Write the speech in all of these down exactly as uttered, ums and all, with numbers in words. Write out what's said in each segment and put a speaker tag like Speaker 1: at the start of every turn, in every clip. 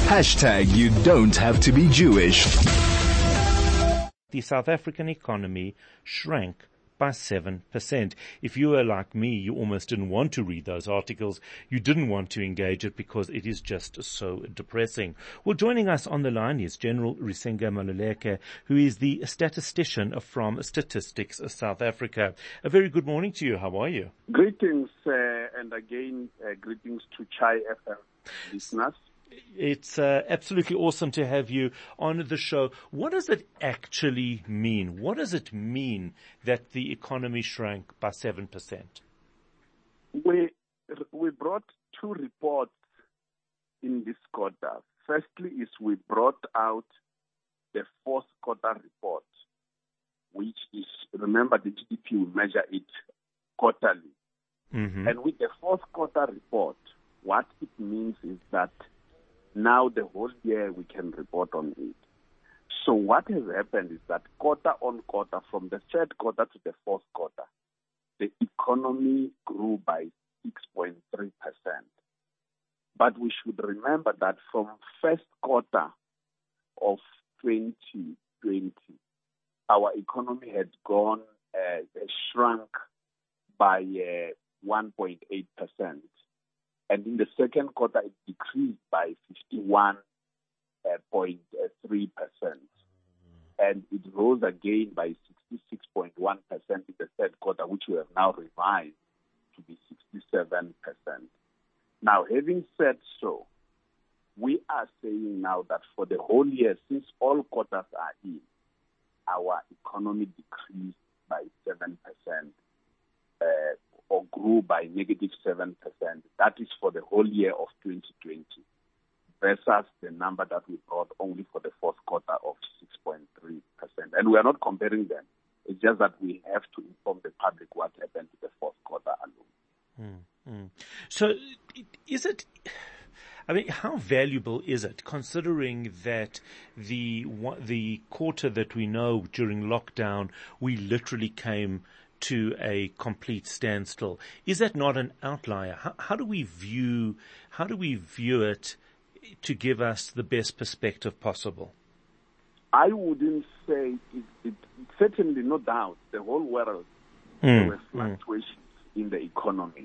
Speaker 1: Hashtag you don't have to be Jewish.
Speaker 2: The South African economy shrank by seven percent. If you were like me, you almost didn't want to read those articles. You didn't want to engage it because it is just so depressing. Well, joining us on the line is General Risenga Maluleke, who is the statistician from Statistics South Africa. A very good morning to you. How are you?
Speaker 3: Greetings, uh, and again, uh, greetings to Chai F M listeners.
Speaker 2: It's uh, absolutely awesome to have you on the show. What does it actually mean? What does it mean that the economy shrank by seven percent?
Speaker 3: We we brought two reports in this quarter. Firstly is we brought out the fourth quarter report, which is, remember the G D P, we measure it quarterly. Mm-hmm. And with the fourth quarter report, what it means is that now the whole year we can report on it. So what has happened is that quarter on quarter, from the third quarter to the fourth quarter, the economy grew by six point three percent. But we should remember that from first quarter of twenty twenty, our economy had gone, uh, shrunk by uh, one point eight percent. And in the second quarter, it decreased by fifty-one point three percent. And it rose again by sixty-six point one percent in the third quarter, which we have now revised to be sixty-seven percent. Now, having said so, we are saying now that for the whole year, since all quarters are in, our economy decreased by seven percent. Uh, or grew by negative seven percent. That is for the whole year of twenty twenty, versus the number that we brought only for the fourth quarter of six point three percent. And we are not comparing them. It's just that we have to inform the public what happened to the fourth quarter alone.
Speaker 2: Mm-hmm. So is it... I mean, how valuable is it, considering that the the quarter that we know during lockdown, we literally came to a complete standstill? Is that not an outlier? How, how do we view, how do we view it to give us the best perspective possible?
Speaker 3: I wouldn't say it, it certainly, no doubt, the whole world, mm, there were fluctuations mm. in the economy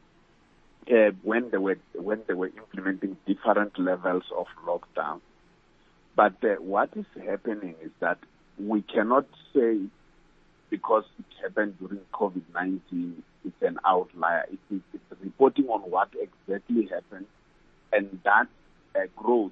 Speaker 3: uh, when they were when they were implementing different levels of lockdown. But uh, what is happening is that we cannot say, because it happened during COVID nineteen, it's an outlier. It is it's reporting on what exactly happened, and that uh, growth,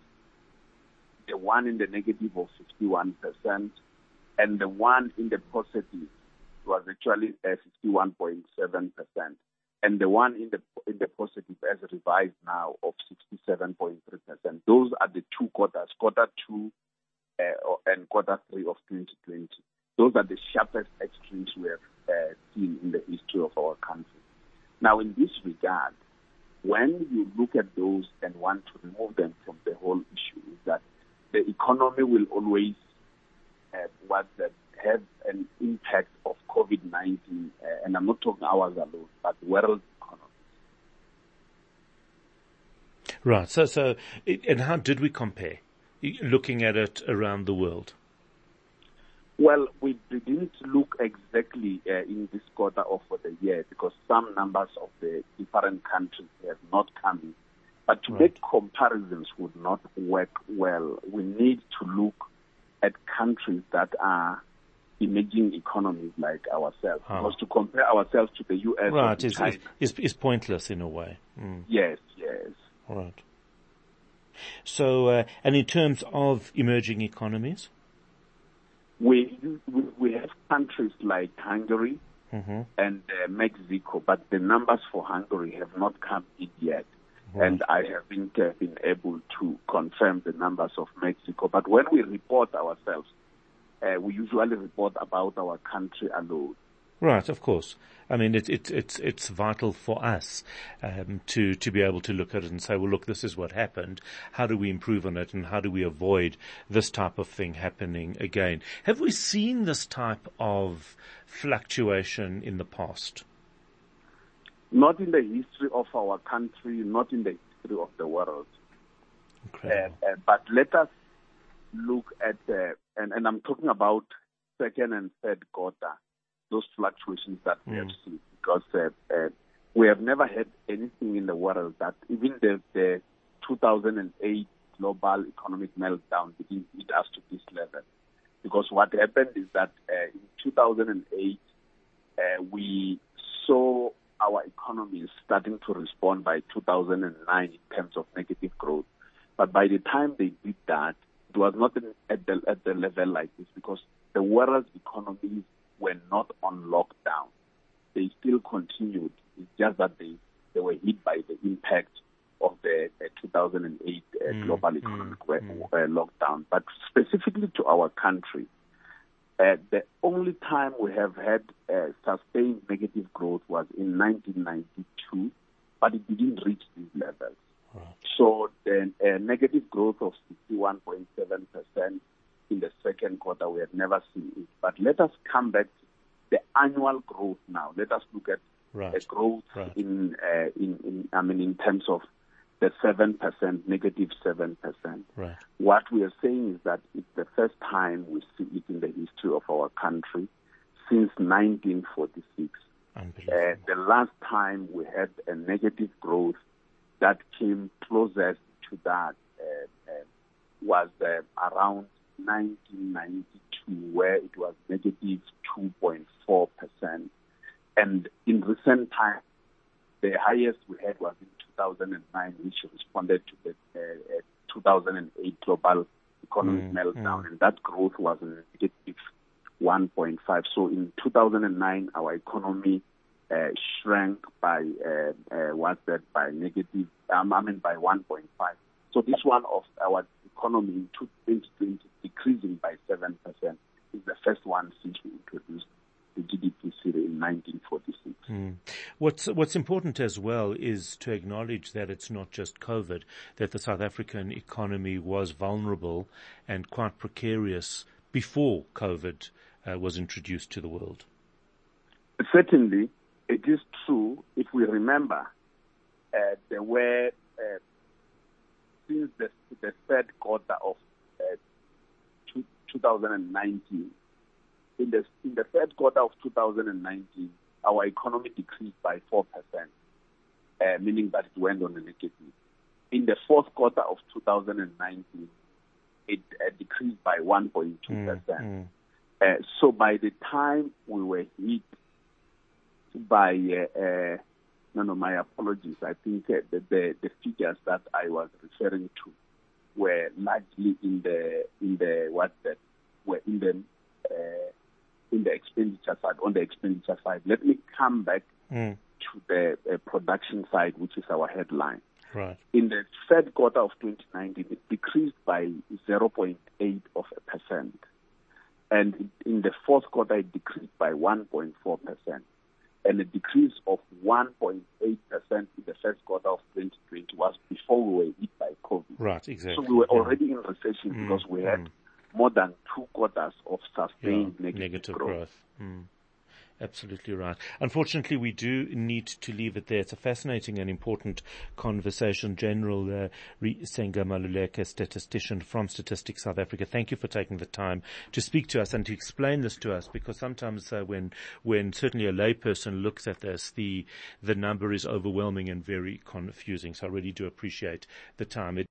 Speaker 3: the one in the negative of fifty-one percent, and the one in the positive was actually uh, fifty-one point seven percent, and the one in the in the positive as revised now of sixty-seven point three percent. Those are the two quarters, quarter two uh, and quarter three of twenty twenty. Those are the sharpest extremes we have uh, seen in the history of our country. Now, in this regard, when you look at those and want to remove them from the whole issue, is that the economy will always uh, what that have an impact of COVID nineteen, uh, and I'm not talking ours alone, but world economy.
Speaker 2: Right. So, so, and how did we compare, looking at it around the world?
Speaker 3: Well, we didn't look exactly uh, in this quarter or for the year, because some numbers of the different countries have not come in. But to right. make comparisons would not work well. We need to look at countries that are emerging economies like ourselves. Oh. Because to compare ourselves to the U S
Speaker 2: right.
Speaker 3: or
Speaker 2: is,
Speaker 3: China
Speaker 2: is, is pointless in a way. Mm.
Speaker 3: Yes, yes.
Speaker 2: Right. So, uh, and in terms of emerging economies?
Speaker 3: We, we we have countries like Hungary mm-hmm. and uh, Mexico, but the numbers for Hungary have not come in yet. Right. And I haven't uh, been able to confirm the numbers of Mexico. But when we report ourselves, uh, we usually report about our country alone.
Speaker 2: Right, of course. I mean, it, it, it's it's vital for us um, to to be able to look at it and say, well, look, this is what happened. How do we improve on it, and how do we avoid this type of thing happening again? Have we seen this type of fluctuation in the past?
Speaker 3: Not in the history of our country, not in the history of the world.
Speaker 2: Incredible.
Speaker 3: Uh, uh, but let us look at, uh, and, and I'm talking about second and third quarter, those fluctuations that we
Speaker 2: Mm.
Speaker 3: have seen, because uh, uh, we have never had anything in the world that even the, the two thousand eight global economic meltdown didn't hit us to this level. Because what happened is that uh, in two thousand eight, uh, we saw our economy starting to respond by two thousand nine in terms of negative growth. But by the time they did that, it was not in, at, the, at the level like this, because the world's economies were not on lockdown. They still continued. It's just that they, they were hit by the impact of the uh, two thousand eight uh,
Speaker 2: Mm,
Speaker 3: global
Speaker 2: mm,
Speaker 3: economic
Speaker 2: mm.
Speaker 3: uh, lockdown. But specifically to our country, uh, the only time we have had uh, sustained negative growth was in nineteen ninety-two, but it didn't reach these levels.
Speaker 2: Right.
Speaker 3: So the uh, negative growth of sixty-one point seven percent in the second quarter, we have never seen it. But let us come back to the annual growth now. Let us look at
Speaker 2: Right.
Speaker 3: the growth
Speaker 2: Right.
Speaker 3: in, uh, in, in, I mean, in terms of the seven percent, negative seven percent.
Speaker 2: Right.
Speaker 3: What we are saying is that it's the first time we see it in the history of our country since nineteen forty-six.
Speaker 2: Unbelievable.
Speaker 3: Uh, the last time we had a negative growth that came closest to that uh, uh, was uh, around nineteen ninety-two, where it was negative two point four percent. And in recent times, the highest we had was in two thousand nine, which responded to the uh, uh, two thousand eight global economic
Speaker 2: Mm,
Speaker 3: meltdown,
Speaker 2: mm.
Speaker 3: and that growth was negative one point five. So in two thousand nine, our economy uh, shrank by uh, uh, what's that by negative, um, I mean by one point five. So this one of our economy in twenty twenty decreasing by seven percent is the first one since we introduced the G D P series in nineteen forty-six.
Speaker 2: Mm. What's what's important as well is to acknowledge that it's not just COVID, that the South African economy was vulnerable and quite precarious before COVID uh, was introduced to the world.
Speaker 3: Certainly, it is true. If we remember, uh, there were, uh, since the, the third quarter of uh, two, twenty nineteen, in the, in the third quarter of two thousand nineteen, our economy decreased by four percent, uh, meaning that it went on a negative. In the fourth quarter of two thousand nineteen, it uh, decreased by one point two percent.
Speaker 2: Mm, mm.
Speaker 3: Uh, so by the time we were hit by, uh, uh, no, no, my apologies. I think uh, the, the the figures that I was referring to were largely in the in the what that were in the uh, in the expenditure side. On the expenditure side, let me come back
Speaker 2: Mm.
Speaker 3: to the uh, production side, which is our headline.
Speaker 2: Right.
Speaker 3: In the third quarter of twenty nineteen, it decreased by zero point eight of a percent. And in the fourth quarter, it decreased by one point four percent. And a decrease of one point eight percent in the first quarter of twenty twenty was before we were hit by COVID.
Speaker 2: Right, exactly.
Speaker 3: So we were
Speaker 2: Yeah.
Speaker 3: already in recession
Speaker 2: Mm,
Speaker 3: because we had
Speaker 2: mm.
Speaker 3: more than two quarters of sustained
Speaker 2: Yeah,
Speaker 3: negative,
Speaker 2: negative
Speaker 3: growth.
Speaker 2: growth. Mm. Absolutely right. Unfortunately, we do need to leave it there. It's a fascinating and important conversation. General uh, Senga Maluleke, statistician from Statistics South Africa, thank you for taking the time to speak to us and to explain this to us, because sometimes uh, when when certainly a layperson looks at this, the the number is overwhelming and very confusing. So I really do appreciate the time. It